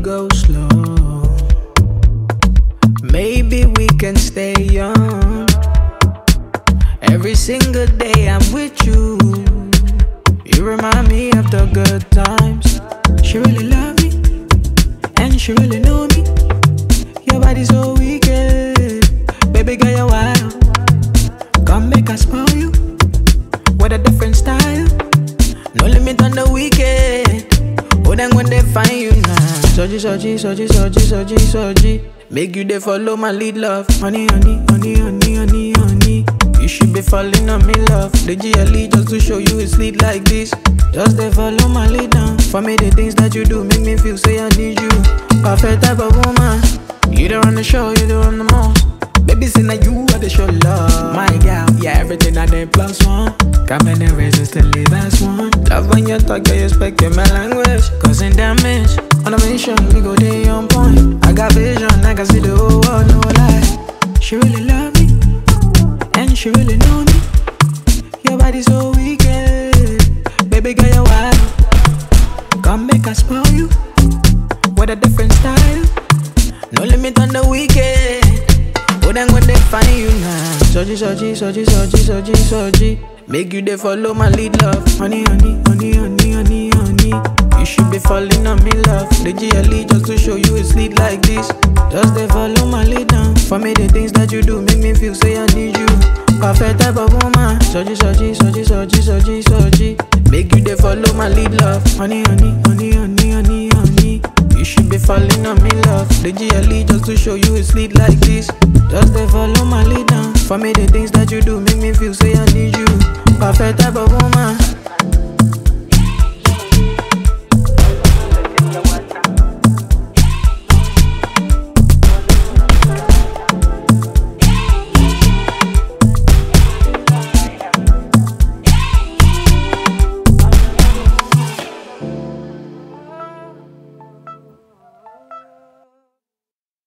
go slow. Maybe we can stay young. Every single day I'm with you. You remind me of the good times. She really love me, and she really know me. Your body so wicked, baby girl you're wild. Come make us spoil you with a different style. No limit on the weekend. Oh, then when they find you now. Soji, soji, soji, soji, soji, soji. Make you they follow my lead, love. Honey, honey, honey, honey, honey, honey. You should be falling on me, love. The GLE just to show you it's lit like this. Just they follow my lead now. For me, the things that you do make me feel say I need you. Perfect type of woman. You don't run the show, you don't run the mall. Baby, say now you are the show love. My girl, yeah, everything I did plus one. Come in and resist the last one. Love when you talk, you speak in my language. Causing damage. On a mission, we go day on point. I got vision, I can see the whole world, no lie. She really love me, and she really know me. Your body so wicked, baby girl you're wild. Come make us spoil you with a different style. No limit on the weekend. Oh, then when they find you now. Soji, soji, soji, soji, soji, soji. Make you they follow my lead, love. Honey, honey, honey, honey, honey, honey. You should be falling on me, love. The GLE just to show you it's lit like this. Just they follow my lead now. For me, the things that you do make me feel say I need you. Perfect type of woman. Soji, soji, soji, soji, soji, soji. Make you they follow my lead, love. Honey, honey, honey, honey, honey, honey. You should be falling on me, love. The GLE just to show you it's lit like this. Just they follow my lead now. For me, the things that you do make me feel say I need you. Perfect type of woman.